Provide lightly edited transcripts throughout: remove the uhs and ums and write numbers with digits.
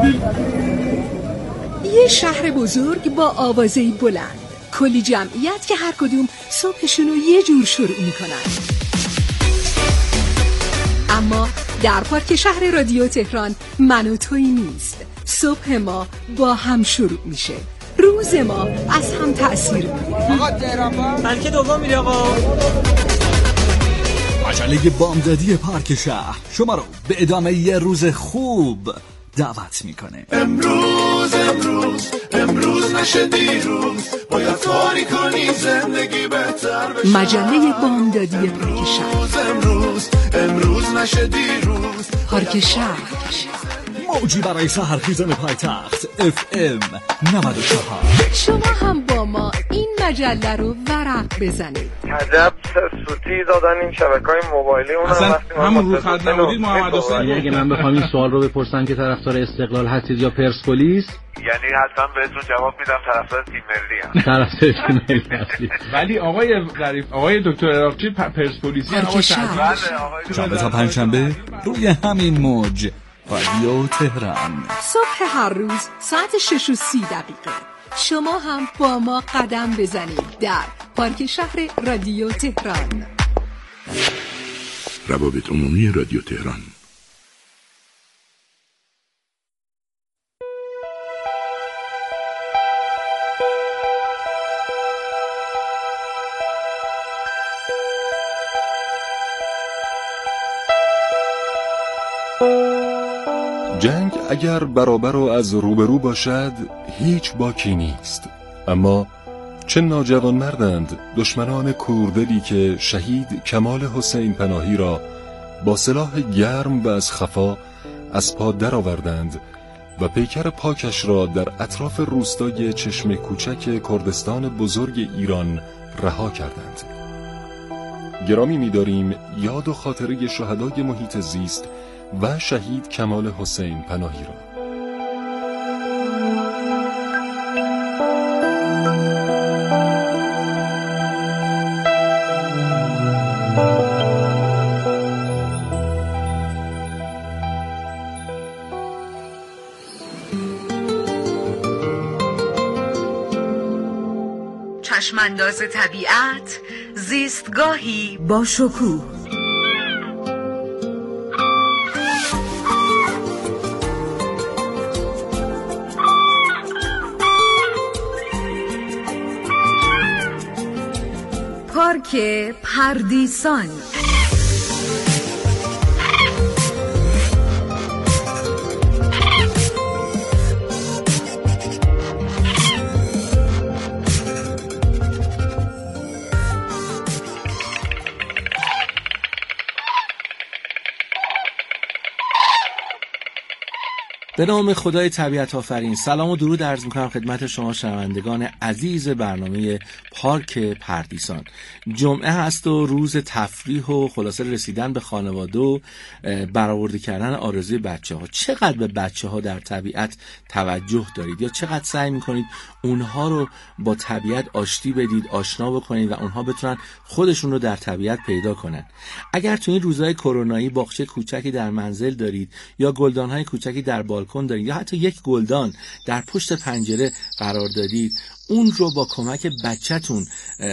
یه شهر بزرگ با آوازه‌ای بلند، کلی جمعیت که هر کدوم صبحشون رو یه جور شروع میکنن. اما در پارک شهر رادیو تهران من و تویی نیست. صبح ما با هم شروع میشه، روز ما از هم تأثیر میگیره. آقا تهران بلکه دوم میره آقا. مجله بامدادی پارک شهر شما رو به ادامه یه روز خوب دعوت میکنه. امروز نشه دیروز، باید کاری کنی زندگی بهتر بشه. مجله بامدادی پارک شهر. امروز نشه دیروز، پارک شهر، موجی برای سحرخیزان پایتخت FM 94. شما هم با ما این مجله رو ورق بزنید. عجب سوتی دادن این شبکه‌های موبایلی. اون همون رو خط نمودید محمد حسین. اگه من بخوام این سوال رو بپرسم که طرفدار استقلال هستید یا پرسپولیس، یعنی حتما بهتون جواب میدم طرفدار تیم ملی ام. طرفدار تیم ملی هستید. ولی آقای ظریف، آقای دکتر عراقچی پرسپولیسی آقای شنبه تا پنجشنبه روی همین موج رادیو تهران، صبح هر روز ساعت 6:30 شما هم با ما قدم بزنید در پارک شهر رادیو تهران. روابط عمومی رادیو تهران. جنگ اگر برابر و از روبرو باشد هیچ باکی نیست، اما چه ناجوان مردند دشمنان کوردلی که شهید کمال حسین پناهی را با سلاح گرم و از خفا از پا درآوردند و پیکر پاکش را در اطراف روستای چشمه کوچک کردستان بزرگ ایران رها کردند. گرامی می‌داریم یاد و خاطره شهدای محیط زیست و شهید کمال حسین پناهی را. چشمانداز طبیعت، زیستگاهی با شکوه. پارک پردیسان. به نام خدای طبیعت آفرین، سلام و درود عرض می‌کنم خدمت شما شنوندگان عزیز برنامه پارک پردیسان. جمعه هست و روز تفریح و خلاصه رسیدن به خانواده و برآورده کردن آرزوی بچه‌ها. چقدر به بچه‌ها در طبیعت توجه دارید یا چقدر سعی می‌کنید اونها رو با طبیعت آشتی بدید، آشنا بکنید و اونها بتونن خودشون رو در طبیعت پیدا کنن. اگر تو این روزهای کرونایی باغچه کوچکی در منزل دارید یا گلدان‌های کوچکی در بالکن دارید یا حتی یک گلدان در پشت پنجره قرار دادید، اون رو با کمک بچه‌تون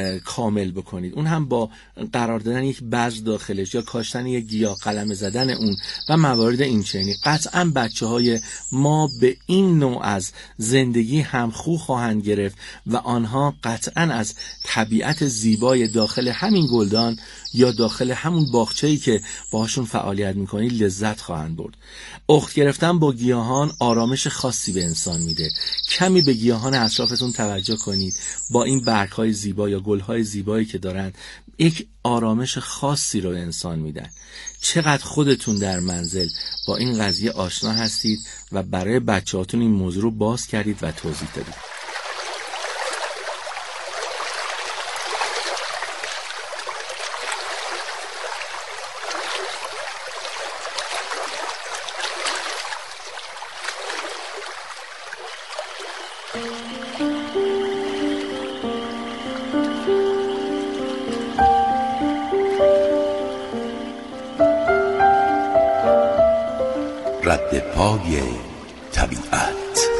کامل بکنید. اون هم با قرار دادن یک بذر داخلش یا کاشتن یک گیاه، قلمه زدن اون و موارد این چنینی. قطعاً بچه‌های ما به این نوع از زندگی هم خو خواهند گرفت و آنها قطعاً از طبیعت زیبای داخل همین گلدان یا داخل همون باغچه‌ای که باهاشون فعالیت می‌کنید لذت خواهند برد. اخت گرفتن با گیاهان آرامش خاصی به انسان میده. کمی به گیاهان اطرافتون توجه کنید. با این برگ‌های زیبا یا گل‌های زیبایی که دارن یک آرامش خاصی رو به انسان میدن. چقدر خودتون در منزل با این قضیه آشنا هستید و برای بچه‌هاتون این موضوع رو باز کردید و توضیح دادید. رد پای طبیعت.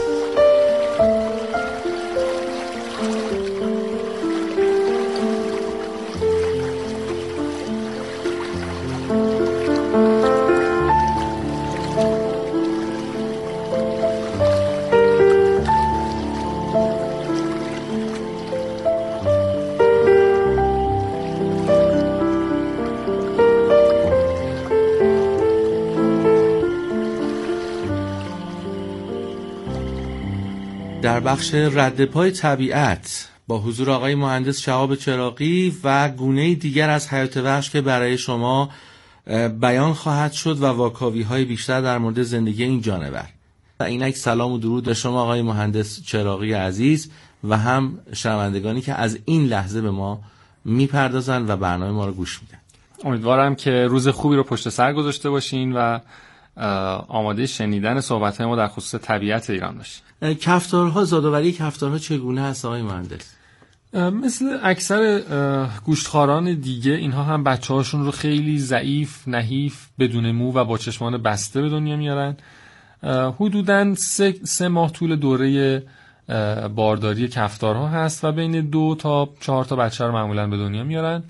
در بخش رد پای طبیعت با حضور آقای مهندس شهاب چراغی و گونه دیگر از حیات وحش که برای شما بیان خواهد شد و واکاوی‌های بیشتر در مورد زندگی این جانور. و اینک سلام و درود به شما آقای مهندس چراغی عزیز و هم شنوندگانی که از این لحظه به ما میپردازن و برنامه ما رو گوش میدن. امیدوارم که روز خوبی رو پشت سر گذاشته باشین و آماده شنیدن صحبت‌های ما در خصوص طبیعت ایران باشین. کفتارها، زادآوری کفتارها چگونه هست آقای مهندس؟ مثل اکثر گوشتخواران دیگه اینها هم بچه‌هاشون رو خیلی ضعیف، نحیف، بدون مو و با چشمان بسته به دنیا میارن. حدوداً 3 ماه طول دوره بارداری کفتارها هست و بین 2 تا 4 تا بچه رو معمولاً به دنیا میارن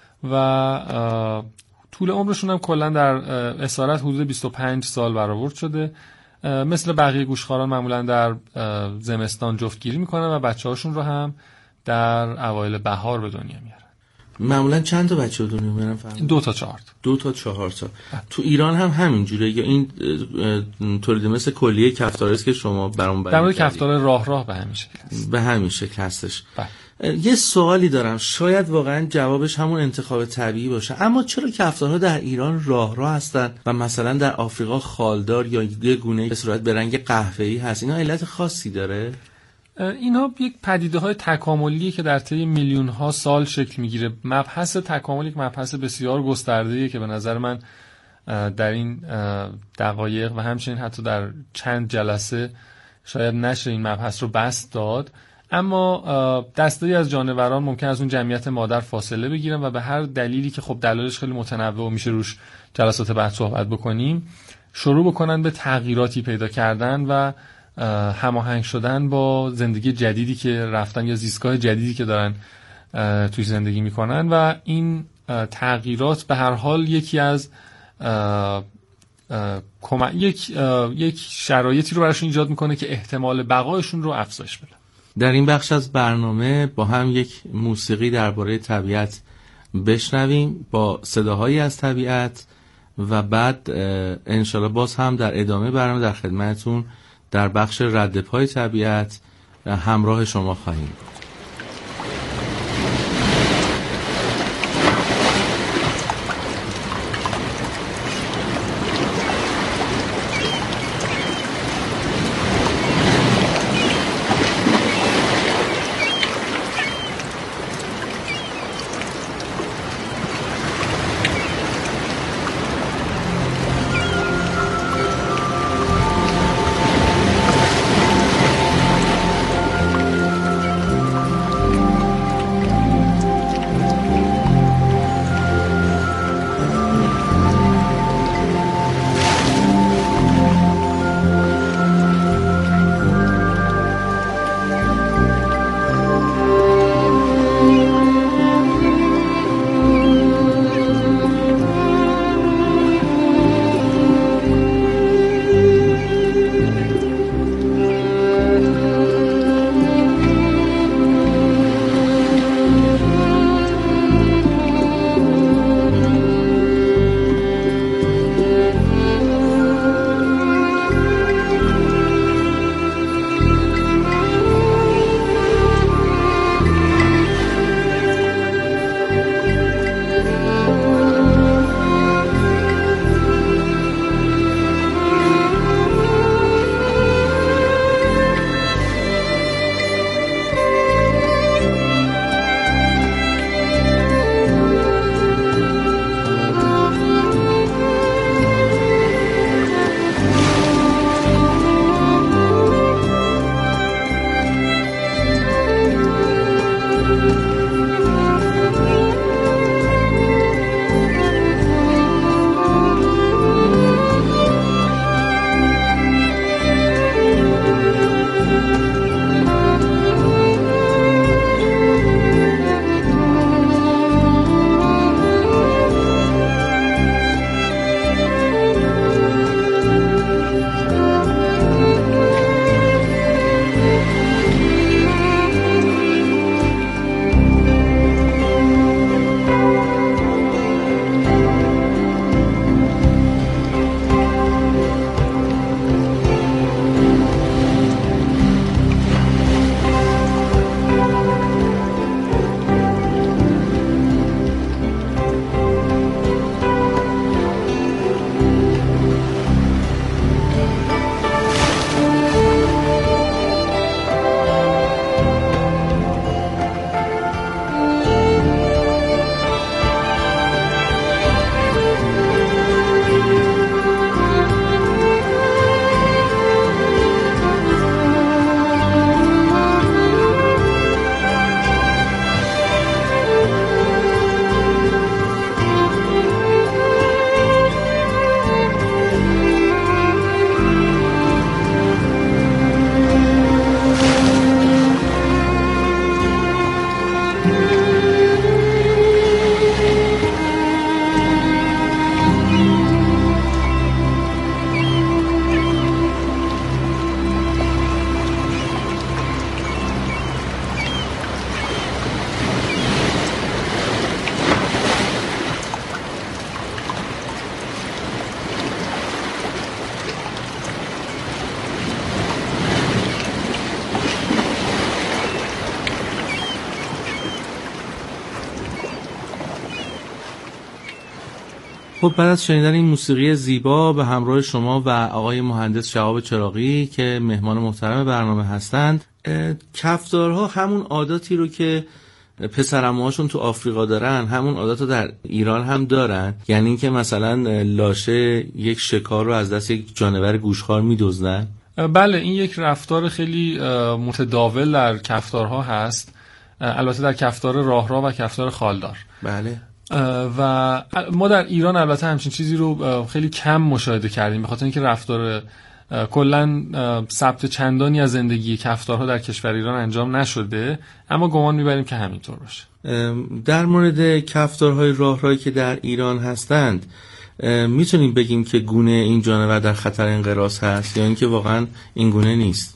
و طول عمرشون هم کلاً در اسارت حدود 25 سال برآورد شده. مثل بقیه گوشتخواران معمولاً در زمستان جفتگیری میکنن و بچه‌هاشون رو هم در اوایل بهار به دنیا میارن. معمولاً چند تا بچه به دنیا میارن؟ 2 تا 4 تا. 2 تا 4 تا. تو ایران هم همینجوره یا این تولید مثل کلیه کفتار است که شما برام بیان کردید؟ در مورد کفتار راه به همین شکل است. به همین شکل هستش. یه سوالی دارم، شاید واقعا جوابش همون انتخاب طبیعی باشه، اما چرا کفتارها در ایران راه هستن و مثلا در آفریقا خالدار یا یه گونه به صورت به رنگ قهوه‌ای هست؟ اینا علت خاصی داره؟ اینها یک پدیده‌های تکاملیه که در طی میلیون‌ها سال شکل میگیره. مبحث تکامل یک مبحث بسیار گسترده‌ایه که به نظر من در این دقایق و همچنین حتی در چند جلسه شاید نشه این مبحث رو بسط داد. اما دسته‌ای از جانوران ممکن از اون جمعیت مادر فاصله بگیرن و به هر دلیلی که خب دلایلش خیلی متنوع و میشه روش جلسات بعد صحبت بکنیم، شروع بکنن به تغییراتی پیدا کردن و هماهنگ شدن با زندگی جدیدی که رفتن یا زیستگاه جدیدی که دارن توی زندگی میکنن و این تغییرات به هر حال یکی از یک شرایطی رو براشون ایجاد میکنه که احتمال بقایشون رو افزایش بده. در این بخش از برنامه با هم یک موسیقی درباره طبیعت بشنویم با صداهایی از طبیعت و بعد انشالله باز هم در ادامه برنامه در خدمتتون در بخش رد پای طبیعت همراه شما خواهیم بود. خب بعد از شنیدن این موسیقی زیبا به همراه شما و آقای مهندس شهاب چراغی که مهمان محترم برنامه هستند، کفتارها همون عاداتی رو که پسرعموهاشون تو آفریقا دارن همون عادات رو در ایران هم دارن؟ یعنی اینکه مثلا لاشه یک شکار رو از دست یک جانور گوشخوار می‌دزدن؟ بله، این یک رفتار خیلی متداول در کفتارها هست، البته در کفتار راهرو و کفتار خالدار. بله. و ما در ایران البته همچین چیزی رو خیلی کم مشاهده کردیم، به خاطر اینکه رفتار کلا ثبت چندانی از زندگی کفتارها در کشور ایران انجام نشده، اما گمان میبریم که همینطور باشه. در مورد کفتارهای راهروی که در ایران هستند میتونیم بگیم که گونه این جانور در خطر انقراض هست یا اینکه واقعا این گونه نیست؟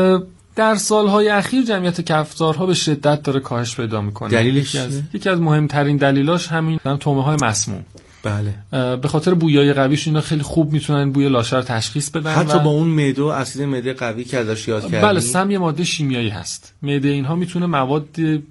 در سالهای اخیر جمعیت کفتارها به شدت داره کاهش پیدا میکنه. دلیلش یکی از مهمترین دلیلاش همین تومه‌های مسموم. بله. به خاطر بویای قویش اینا خیلی خوب میتونن بوی لاشه رو تشخیص بدن، حتی با اون معده و اسید معده قوی که ازش یاد کردیم. بله، سم یه ماده شیمیایی هست. معده اینها میتونه مواد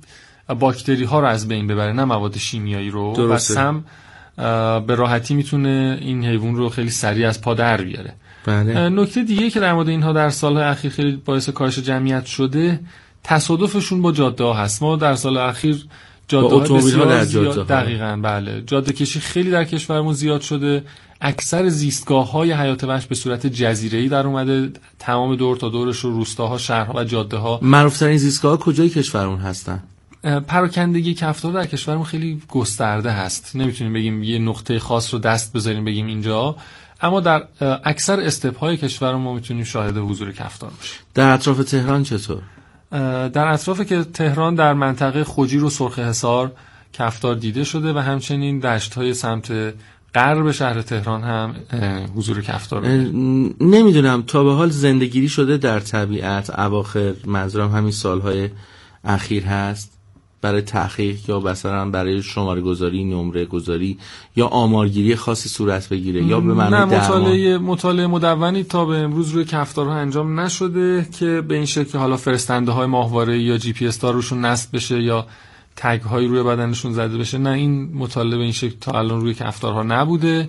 باکتری ها رو از بین ببره، نه مواد شیمیایی رو. درسته. و سم به راحتی میتونه این حیوان رو خیلی سریع از پا در بیاره. بله. نکته دیگه که در مورد اینها در سالهای اخیر خیلی باعث کاهش جمعیت شده، تصادفشون با جاده ها هست. ما در سال اخیر جاده بسیار زیاد، دقیقاً بله، جاده کشی خیلی در کشورمون زیاد شده. اکثر زیستگاه‌های حیات وحش به صورت جزیره‌ای در اومده، تمام دور تا دورش رو روستاها، شهرها و جاده‌ها. معروف‌ترین زیستگاه‌ها کجای کشورمون هستن؟ پراکندگی کفتار در کشورمون خیلی گسترده هست، نمیتونیم بگیم یه نقطه خاص رو دست بذاریم بگیم اینجا، اما در اکثر استپ‌های کشورمون ما میتونیم شاهد حضور کفتار باشیم. در اطراف تهران چطور؟ در اطراف که تهران در منطقه خوجیر و سرخ حصار کفتار دیده شده و همچنین دشت‌های سمت غرب شهر تهران هم حضور کفتار داره. نمیدونم تا به حال زندگیری شده در طبیعت اواخر، منظورم همین سالهای اخیر هست، برای تحقیق یا مثلا برای شماره گذاری، نمره گذاری یا آمارگیری خاصی صورت بگیره یا به معنی درمان؟ مطالعه مدونی تا به امروز روی کفتارها انجام نشده که به این شکل حالا فرستنده های ماهواره یا جی پی اس تا روشون نصب بشه یا تگ هایی روی بدنشون زده بشه. نه، این مطالعه به این شکل تا الان روی کفتارها نبوده،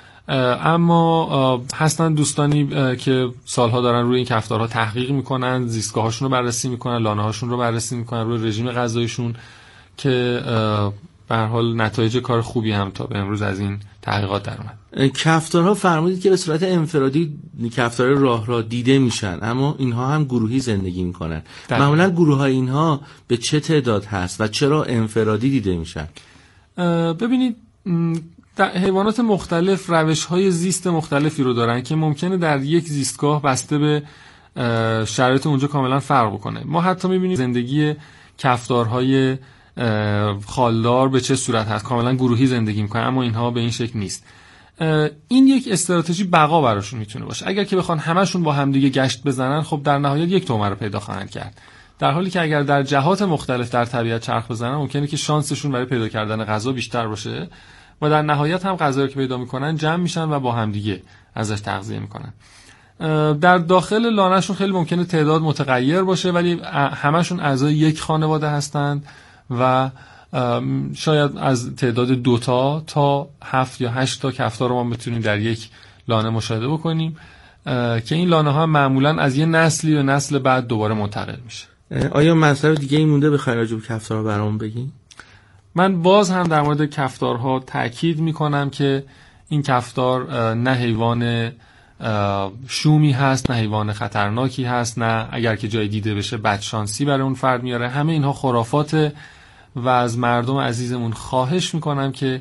اما هستن دوستانی که سالها دارن روی این کفتارها تحقیق میکنن، زیستگاهاشون رو بررسی میکنن، لانه هاشون رو بررسی میکنن، روی رژیم غذاییشون، که به هر حال نتایج کار خوبی هم تا به امروز از این تحقیقات در اومد. کفتارها فرمودید که به صورت انفرادی کفتار راه دیده میشن، اما اینها هم گروهی زندگی میکنن. معمولا گروه های اینها به چه تعداد هست و چرا انفرادی دیده میشن؟ ببینید، در حیوانات مختلف روش‌های زیست مختلفی رو دارن که ممکنه در یک زیستگاه بسته به شرایط اونجا کاملا فرق بکنه. ما حتی می‌بینیم زندگی کفتارهای خالدار به چه صورت هست، کاملا گروهی زندگی می‌کنن، اما اینها به این شکل نیست. این یک استراتژی بقا براشون میتونه باشه. اگر که بخوان همشون با همدیگه گشت بزنن، خب در نهایت یک تومه رو پیدا خواهند کرد. در حالی که اگر در جهات مختلف در طبیعت چرخ بزنن، ممکنه که شانسشون برای پیدا کردن غذا بیشتر باشه و در نهایت هم غذایی که پیدا میکنن جمع میشن و با هم دیگه ازش تغذیه میکنن. در داخل لانه‌شون خیلی ممکنه تعداد متغیر باشه، ولی همشون اعضای یک خانواده هستند و شاید از تعداد 2 تا 7 یا 8 تا کفتار رو ما بتونیم در یک لانه مشاهده بکنیم که این لانه ها معمولا از یه نسلی به نسل بعد دوباره منتقل میشه. آیا مطلب دیگه ای مونده بخیر راجع به کفتارها برام بگین؟ من باز هم در مورد کفتارها تأکید میکنم که این کفتار نه حیوان شومی هست، نه حیوان خطرناکی هست، نه اگر که جای دیده بشه بدشانسی برای اون فرد میاره. همه اینها خرافاته و از مردم عزیزمون خواهش میکنم که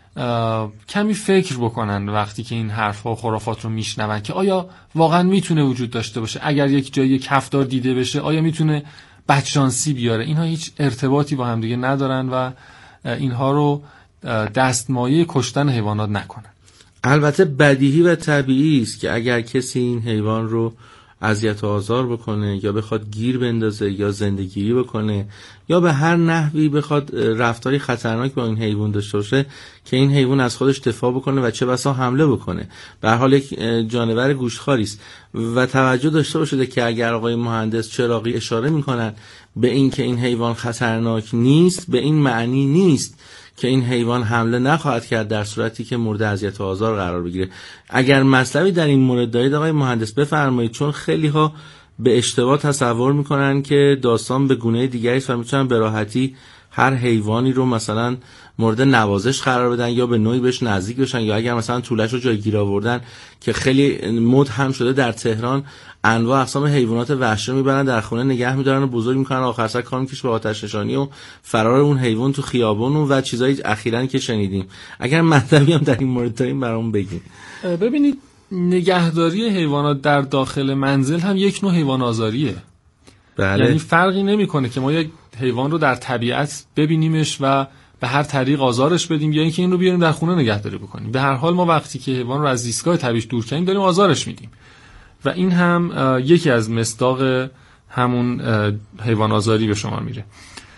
کمی فکر بکنن وقتی که این حرفا و خرافات رو میشنون که آیا واقعا میتونه وجود داشته باشه، اگر یک جایی کفتار دیده بشه آیا میتونه بدشانسی بیاره. اینها هیچ ارتباطی با هم دیگه ندارن و اینها رو دستمایه کشتن حیوانات نکنن. البته بدیهی و طبیعی است که اگر کسی این حیوان رو اذیت و آزار بکنه یا بخواد گیر بندازه یا زندگیری بکنه یا به هر نحوی بخواد رفتاری خطرناک با این حیوان داشته باشه که این حیوان از خودش دفاع بکنه و چه بسا حمله بکنه. به هر حال یک جانور گوشتخواری است و توجه داشته باشید که اگر آقای مهندس چراغی اشاره میکنن به این که این حیوان خطرناک نیست، به این معنی نیست که این حیوان حمله نخواهد کرد در صورتی که مورد اذیت و آزار قرار بگیره. اگر مطلبی در این مورد دارید آقای مهندس بفرمایید، چون خیلی ها به اشتباه تصور میکنن که داستان به گونه دیگری است و میتونن به راحتی هر حیوانی رو مثلا مورد نوازش قرار بدن یا به نوعی بهش نزدیک بشن، یا اگر مثلا طولش رو جای گیر آوردن که خیلی مد هم شده در تهران، انواع اقسام حیوانات وحشی رو میبرن در خونه نگه میدارن و بزرگ میکنن، آخر سر کار میکشه به آتش نشانی و فرار اون حیوان تو خیابون و چیزایی اخیراً که شنیدیم. اگر مطلبی هم در این مورد داریم برامون بگین. ببینید، نگهداری حیوانات در داخل منزل هم یک نوع حیوان آزاریه. بله. یعنی فرقی نمیکنه که ما یک حیوان رو در طبیعت ببینیمش و به هر طریق آزارش بدیم یا اینکه این رو بیاریم در خونه نگهداری بکنیم. به هر حال ما وقتی که حیوان رو از زیستگاه طبیعیش دور کنیم داریم آزارش میدیم و این هم یکی از مصداق همون حیوان آزاری به شما میره.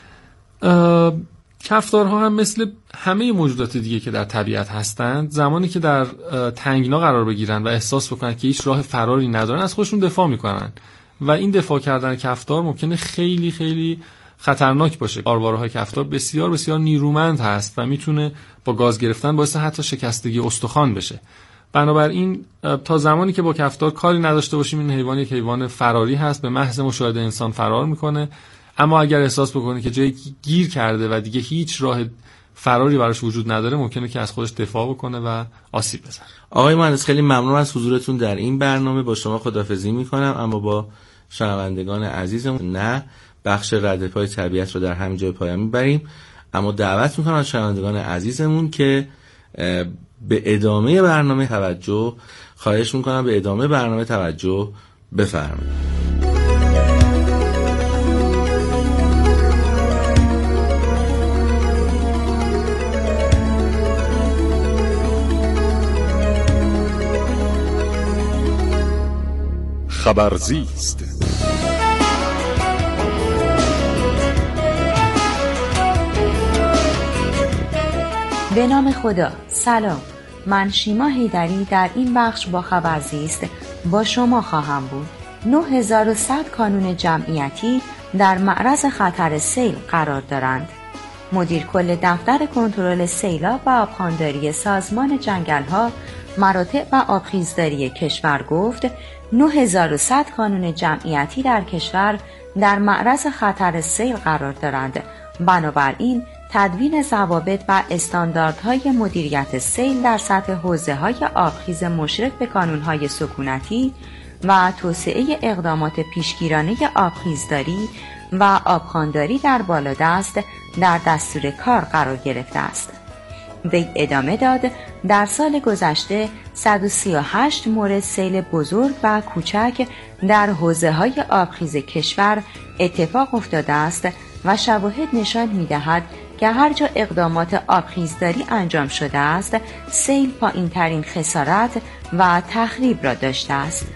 کفتارها هم مثل همه موجودات دیگه که در طبیعت هستند، زمانی که در تنگنا قرار بگیرن و احساس بکنن که هیچ راه فراری ندارن، از خودشون دفاع میکنن و این دفاع کردن کفتار ممکنه خیلی خیلی خطرناک باشه. آرواره‌های کفتار بسیار بسیار نیرومند هست و میتونه با گاز گرفتن باعث حتی شکستگی استخوان بشه. بنابراین تا زمانی که با کفتار کاری نداشته باشیم، این حیوان یک حیوان فراری هست، به محض مشاهده انسان فرار میکنه. اما اگر احساس بکنه که جایی گیر کرده و دیگه هیچ راه فراری براش وجود نداره، ممکنه که از خودش دفاع بکنه و آسیب بزنه. آقای مهندس خیلی ممنون از حضورتون در این برنامه. با شما خداحافظی میکنم، اما با شنوندگان عزیزمون نه، بخش رد پای طبیعت رو در همین جای پایان میبریم. اما دعوت میکنم از شنوندگان عزیزمون که به ادامه برنامه توجه، خواهش میکنم به ادامه برنامه توجه بفرمایید. خبرزیست. به نام خدا. سلام، من شیما حیدری در این بخش با خبرزیست با شما خواهم بود. 9100 کانون جمعیتی در معرض خطر سیل قرار دارند. مدیر کل دفتر کنترل سیلاب و آبخوانداری سازمان جنگل‌ها، مراتع و آبخیزداری کشور گفت 9100 کانون جمعیتی در کشور در معرض خطر سیل قرار دارند. بنابراین تدوین ضوابط و استانداردهای مدیریت سیل در سطح حوزه‌های آبخیز مشرف به کانون‌های سکونتی و توسعه اقدامات پیشگیرانه آبخیزداری و آبخوانداری در بالادست در دستور کار قرار گرفته است. وی ادامه داد در سال گذشته 138 مورد سیل بزرگ و کوچک در حوزه‌های آبخیز کشور اتفاق افتاده است و شواهد نشان می‌دهد که هر جا اقدامات آبخیزداری انجام شده است، سیل پایین‌ترین خسارت و تخریب را داشته است.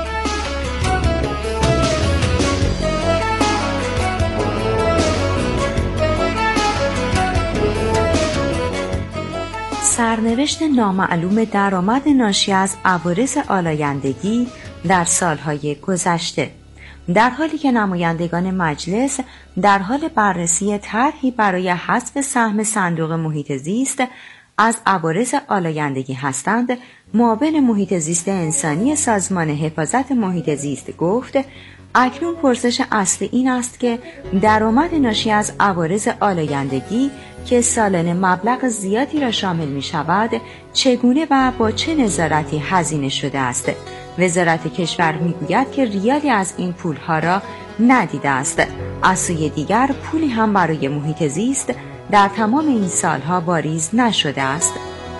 سرنوشت نامعلوم درآمد ناشی از عوارض آلایندگی در سالهای گذشته. در حالی که نمایندگان مجلس در حال بررسی طرحی برای حذف سهم صندوق محیط زیست از عوارض آلایندگی هستند، معاون محیط زیست انسانی سازمان حفاظت محیط زیست گفت اکنون پرسش اصلی این است که درآمد ناشی از عوارض آلایندگی که سالانه مبلغ زیادی را شامل می شود چگونه و با چه نظارتی هزینه شده است. وزارت کشور می گوید که ریالی از این پولها را ندیده است. از سوی دیگر پولی هم برای محیط زیست در تمام این سالها واریز نشده است.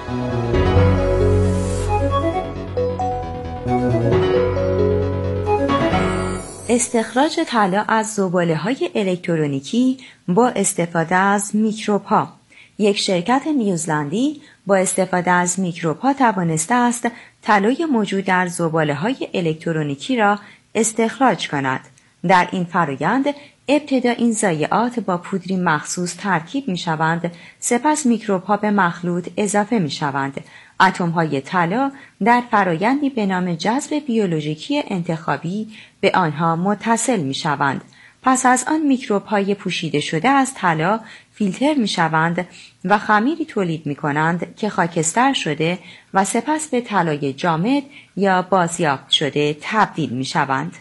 استخراج طلا از زباله‌های الکترونیکی با استفاده از میکروب‌ها. یک شرکت نیوزلندی با استفاده از میکروب‌ها توانسته است طلای موجود در زباله‌های الکترونیکی را استخراج کند. در این فرآیند ابتدا این ضایعات با پودری مخصوص ترکیب می‌شوند، سپس میکروب‌ها به مخلوط اضافه می‌شوند. اتم‌های طلا در فرآیندی به نام جذب بیولوژیکی انتخابی به آنها متصل می‌شوند. پس از آن میکروب‌های پوشیده شده از طلا فیلتر می شوند و خمیری تولید می کنند که خاکستر شده و سپس به طلای جامد یا بازیافت شده تبدیل می شوند.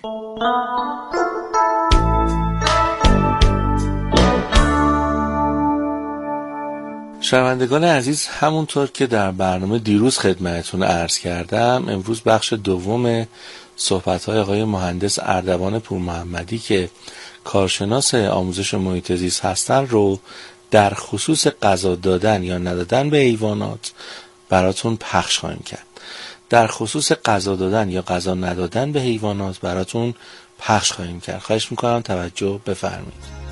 شنوندگان عزیز، همونطور که در برنامه دیروز خدمتتون عرض کردم، امروز بخش دوم صحبت‌های آقای مهندس اردوان پورمحمدی که کارشناس آموزش محیط زیست هستن رو در خصوص غذا دادن یا ندادن به حیوانات براتون پخش خواهیم کرد. در خصوص غذا دادن یا غذا ندادن به حیوانات براتون پخش خواهیم کرد. خواهش میکنم توجه بفرمایید.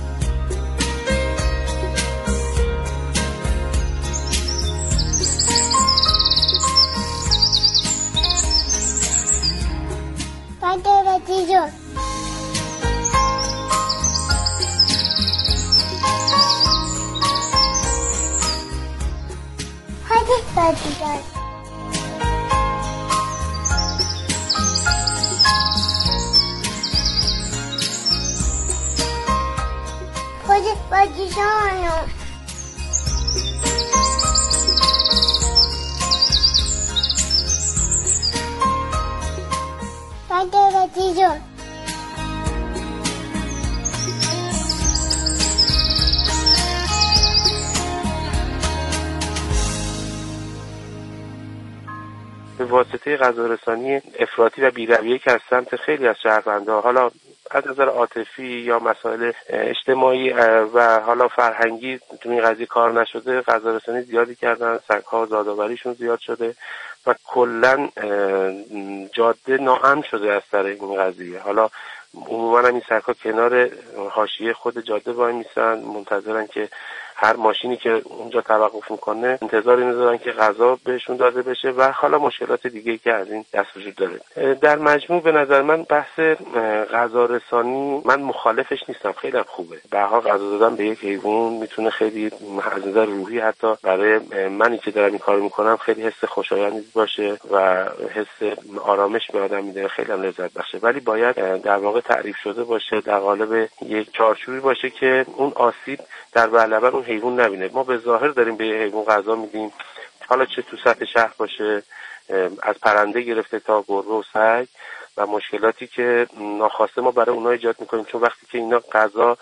به واسطه غذارسانی افراطی و بی‌رویه که از سمت خیلی از شهروندها، حالا از نظر عاطفی یا مسائل اجتماعی و حالا فرهنگی تو این قضیه کار نشده، غذارسانی زیادی کردن، سگ‌ها زادآوریشون زیاد شده و کلا جاده ناامن شده از سر این قضیه. حالا عموما هم این سگ‌ها کنار حاشیه خود جاده وای میسن، منتظرن که هر ماشینی که اونجا توقف میکنه انتظار اینو دارن که غذا بهشون داده بشه و حالا مشکلات دیگه که از این دست وجود داره. در مجموع به نظر من بحث غذا رسانی من مخالفش نیستم، خیلی خوبه. به هر حال غذا دادن به یک حیوان میتونه خیلی از نظر روحی حتی برای منی که دارم این کارو میکنم خیلی حس خوشایندی باشه و حس آرامش به آدم میده، خیلی هم لذت بخشه. ولی باید در واقع تعریف شده باشه، در قالب یک چارچوبی باشه که اون آسیب در بلبر اون حیوان نبینه. ما به ظاهر داریم به حیوان غذا میدیم، حالا چه تو سطح شهر باشه، از پرنده گرفته تا گربه و سگ، و مشکلاتی که ناخواسته ما برای اونها ایجاد میکنیم، چون وقتی که اینا غذا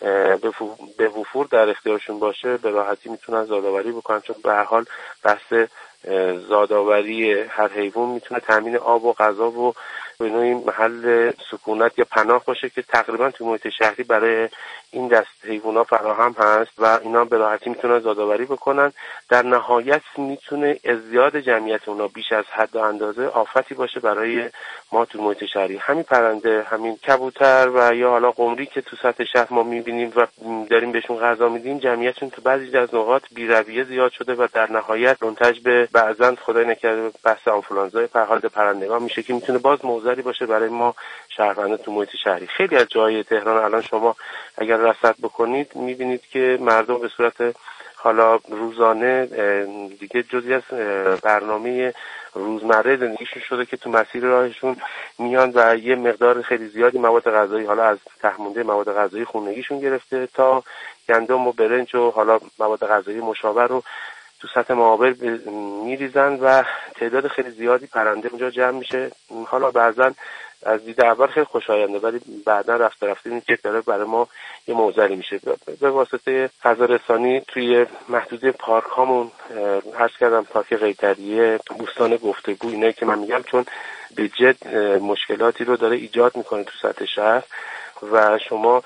به وفور در اختیارشون باشه به راحتی میتونن زادآوری بکنن، چون به هر حال بحث زادآوری هر حیوان میتونه تامین آب و غذا و به نوعی محل سکونت یا پناه باشه که تقریبا تو محیط شهری برای این دست حیوونا فراهم هست و اینا به راحتی میتونن زادآوری بکنن. در نهایت میتونه ازدیاد جمعیت اونا بیش از حد و اندازه آفتی باشه برای ما تو محیط شهری. همین پرنده، همین کبوتر و یا حالا قمری که تو سطح شهر ما میبینیم و داریم بهشون غذا میدیم، جمعیتشون تو بعضی از نقاط بی‌رویه زیاد شده و در نهایت منتج به بعضن خدای نکرده بحث آنفولانزای پرهالد پرندگان میشه که میتونه باز موزلی باشه برای ما شهروندان تو محیط شهری. خیلی از جای تهران الان شما اگر رصد بکنید میبینید که مردم به صورت حالا روزانه دیگه جزئی از برنامه روزمره زندگیشون شده که تو مسیر راهشون میان و یه مقدار خیلی زیادی مواد غذایی، حالا از تهمونده مواد غذایی خونگیشون گرفته تا گندم و برنج و حالا مواد غذایی مشابه رو تو سطح معابر میریزن و تعداد خیلی زیادی پرنده اونجا جمع میشه. حالا بعضن از دید اول خیلی خوشاینده ولی بعدا رفته این که داره برای ما یه موزلی میشه. به واسطه غذا رسانی توی محدوده پارک هامون عرض کردم، پارک قیطریه، بوستان گفتگو، اینایی که من میگم چون به جد مشکلاتی رو داره ایجاد میکنه تو سطح شهر و شما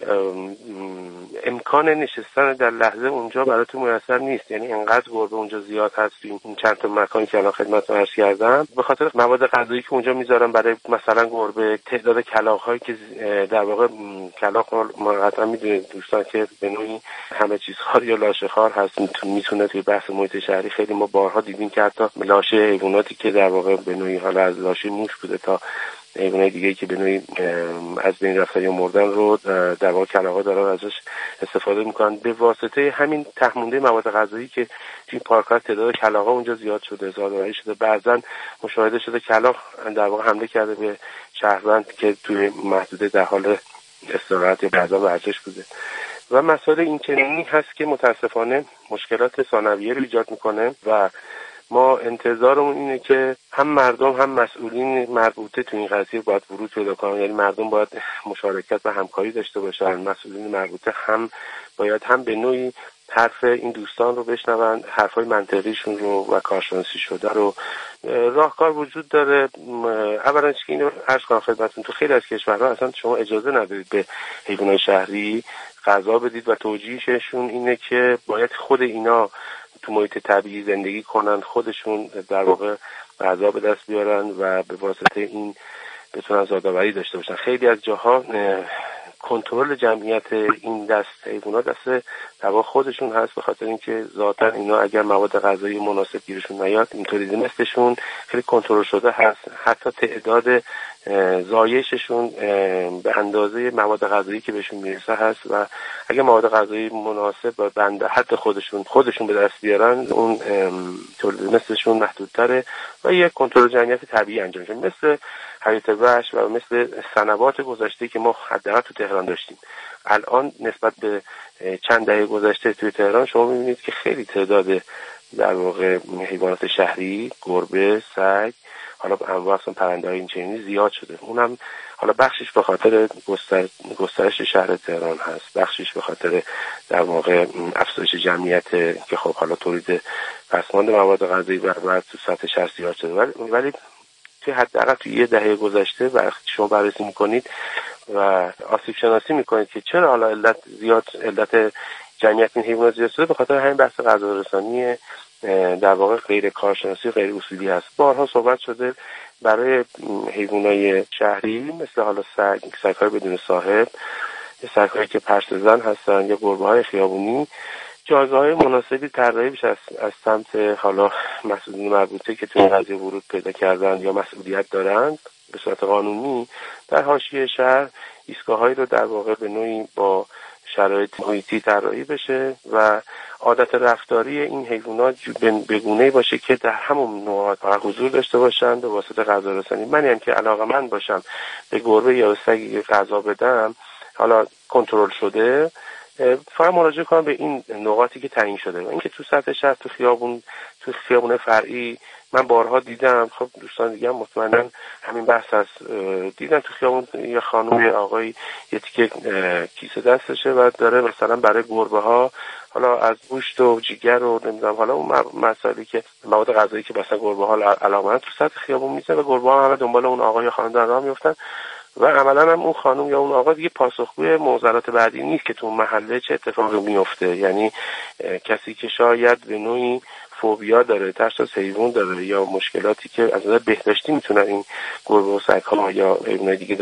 امکان نشستن در لحظه اونجا براتون میسر نیست. یعنی انقدر گربه اونجا زیاد هست این چند تا مکانی که الان خدمتتون عرض کردم، به خاطر مواد غذایی که اونجا میذارن برای مثلا گربه، تعداد کلاغ‌هایی که در واقع کلاغ ما قطعا میدونید دوستان که به نوعی همه چیز خار یا لاشه خار هست، میتونه توی بحث محیط شهری خیلی ما بارها دیدیم که حتی لاشه حیواناتی که در واقع به نوعی حالا از لاشه موش بوده تا حیوانات دیگه که به نوعی از بین رفتن یا مردن رو در واقع کلاغ‌ها دارن ازش استفاده میکنن. به واسطه همین تهمونده مواد غذایی که توی پارک‌ها تعداد کلاغ‌ها اونجا زیاد شده، زادآوری شده، بعضن مشاهده شده کلاغ در واقع حمله کرده به شهروند که توی محدوده در حال استراحت یا بعضا ورزش بوده. و مسائل این چنینی هست که متاسفانه مشکلات ثانویه رو ایجاد میکنه و ما انتظارمون اینه که هم مردم هم مسئولین مربوطه تو این قضیه باید ورود پیدا کنن. یعنی مردم باید مشارکت و همکاری داشته باشن، مسئولین مربوطه هم باید هم به نوعی حرف این دوستان رو بشنون، حرفای منطقیشون رو و کارشناسی شده رو. راهکار وجود داره. اولا که اینو عرض کنم خدمتتون، تو خیلی از کشورها اصلا شما اجازه ندارید به حیوانات شهری غذا بدید و توجیهشون اینه که باید خود اینا تو محیط طبیعی زندگی کنن، خودشون در واقع غذا به دست بیارن و به واسطه این بتونن زادآوری داشته باشن. خیلی از جاها کنترل جمعیت این دست حیوانات دست در واقع خودشون هست، به خاطر اینکه ذاتاً اینا اگر مواد غذایی مناسب گیرشون نیاد اینطوری مثلشون خیلی کنترل شده هست. حتی تعداد زایششون به اندازه مواد غذایی که بهشون میرسه هست و اگر مواد غذایی مناسب و بنده حد خودشون به دست بیارن اون تولید مثلشون محدودتره و یک کنترل جمعیت طبیعی انجام میشه، مثل حیات وحش و مثل سنوات گذشته که ما حداقل تو تهران داشتیم. الان نسبت به چند دهه گذشته توی تهران شما می‌بینید که خیلی تعداد در واقع حیوانات شهری، گربه، سگ، حالا انواع پرنده‌های این چنینی زیاد شده. اونم حالا بخشش به خاطر گسترش شهر تهران هست، بخشش به خاطر در واقع افزایش جمعیت که خب حالا تولید پسماند مواد غذایی بر تو سطح شهر زیاد شده. ولی توی حداقل توی یه دهه گذشته وقتی شما بررسی میکنید و آسیب شناسی میکنید که چرا حالا علت جمعیت این حیوانات زیاد شده، به خاطر همین بحث غذارسانی در واقع غیر کارشناسی غیر اصولی هست. بارها صحبت شده برای حیوانات شهری مثل حالا سگ‌های بدون صاحب، سگ‌هایی که پرسه‌زن هستن یا گربه‌های خیابونی، جایگاه‌های مناسبی طراحی بشه از سمت حالا مسئولین مربوطه که تو این قضیه ورود پیدا کردن یا مسئولیت دارند به صورت قانونی در حاشیه شهر ایستگاه‌هایی رو در واقع به نوعی با شرایط محیطی طراحی بشه و عادت رفتاری این حیوانات به گونه‌ای باشه که در همون نوعات حضور داشته باشند به واسطه غذارسانی. من هم که علاقه‌مند باشم به گربه یا سگی غذا بدم، حالا کنترل شده، فقط مراجعه کنم به این نقاطی که تعیین شده. اینکه تو سطح شهر تو خیابون فرعی من بارها دیدم، خب دوستان دیگه هم مطمئنا همین بحث هست، دیدم تو خیابون یه خانم آقای یه تیکه کیسه دستشه و داره مثلا برای گربه ها حالا از گوشت و جگر و نمیدونم حالا اون مسائلی که مواد غذایی که مثلا گربه ها علاقه‌مند تو سطح خیابون میزنه و گربه ها همه دنبال اون آقای یا خانم در راه میافتن و عملا هم اون خانم یا اون آقا دیگه پاسخگوی معضلات بعدی نیست که تو محله چه اتفاقی میفته. یعنی کسی که شاید به نوعی فوبیا داره، ترس از حیوان داره یا مشکلاتی که از نظر بهداشتی میتونن این گربه و سگ‌ها یا حیوانات دیگه